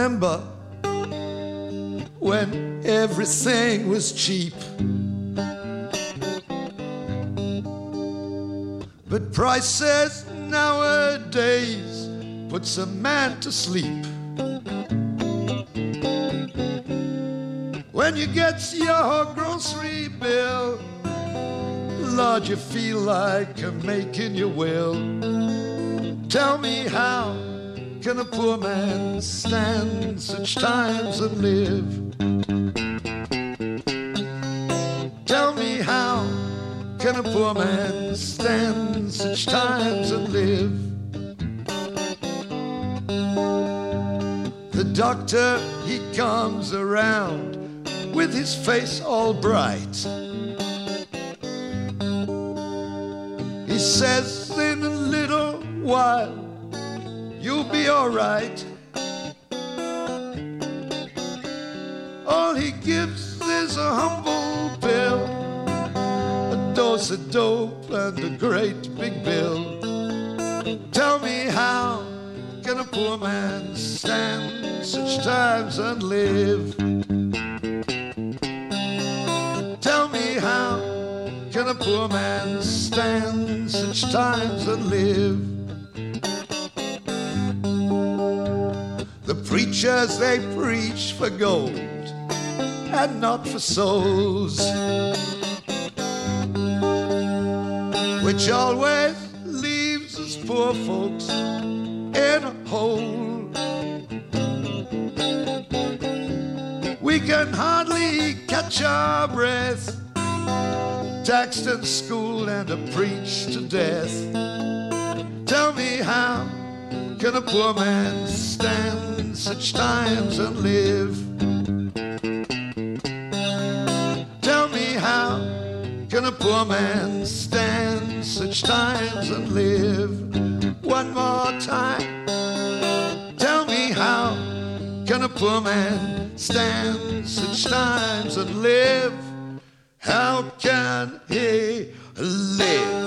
remember when everything was cheap. But prices nowadays puts a man to sleep. When you get your grocery bill, Lord, you feel like making your will. Tell me, how can a poor man stand such times and live? Tell me, how can a poor man stand such times and live? The doctor, he comes around with his face all bright. He says, in a little while you'll be all right. All he gives is a humble pill, a dose of dope and a great big bill. Tell me, how can a poor man stand such times and live? Tell me, how can a poor man stand such times and live? The preachers, they preach for gold and not for souls, which always leaves us poor folks in a hole. We can hardly catch our breath, taxed and schooled and preached to death. Tell me, how can a poor man stand such times and live? Tell me, how can a poor man stand such times and live? One more time. Tell me, how can a poor man stand such times and live? How can he live?